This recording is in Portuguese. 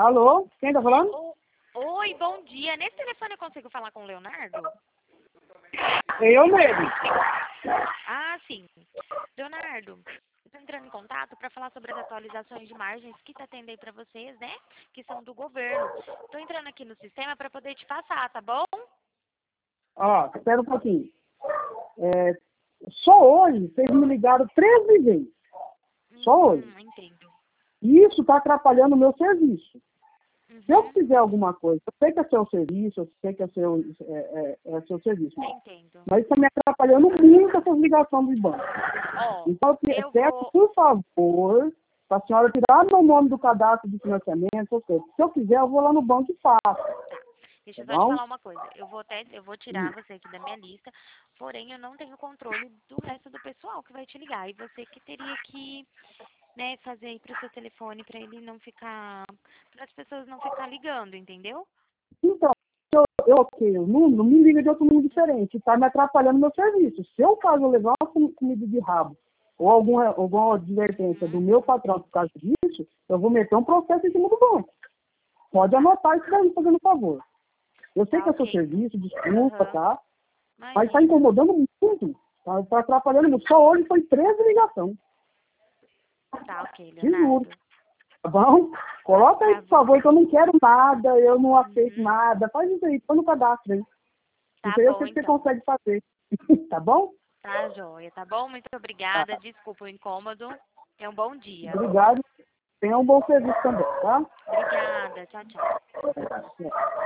Alô? Quem tá falando? Oi, bom dia. Nesse telefone eu consigo falar com o Leonardo? Eu mesmo. Ah, sim. Leonardo, eu tô entrando em contato para falar sobre as atualizações de margens que tá tendo aí para vocês, né? Que são do governo. Tô entrando aqui no sistema para poder te passar, tá bom? Ó, espera um pouquinho. Só hoje vocês me ligaram 13 vezes. Só hoje. Entendo. E isso está atrapalhando o meu serviço. Se eu Uhum, fizer alguma coisa, eu sei que é seu serviço, eu sei que é seu serviço. entendo. Mas isso está me atrapalhando muito essas ligações de banco. Ó, Então, eu peço, vou... por favor, para a senhora tirar meu nome do cadastro de financiamento, ou seja, se eu quiser, eu vou lá no banco e faço. Deixa Tá eu só te bom? falar uma coisa. Eu vou tirar você aqui da minha lista, porém eu não tenho controle do resto do pessoal que vai te ligar. E você que teria que, né, fazer aí pro seu telefone para ele não ficar, para as pessoas não ficar ligando, entendeu? Então, ok, o número, me liga de outro número diferente, está me atrapalhando meu serviço. Se eu caso levar uma comida de rabo ou alguma advertência do meu patrão por causa disso, eu vou meter um processo em cima do banco. Pode anotar isso daí, fazendo favor. Eu sei Tá que é seu ok, então. serviço, desculpa, Aham. tá? Mas está Imagina. incomodando muito. Está atrapalhando muito. Só hoje foi 13 ligações. Tá ok, Te juro. Leonardo. Tá bom? Coloca aí, Tá por bom. favor, que eu não quero nada, eu não aceito Uhum. nada. Faz isso aí, põe no cadastro aí. Tá Isso aí eu bom, sei que você então. consegue fazer. Tá bom? Tá joia, tá bom? Muito Tá. obrigada. Desculpa o incômodo. Tenha um bom dia. Obrigado. Tenha um bom serviço também, tá? Obrigada. Tchau, tchau.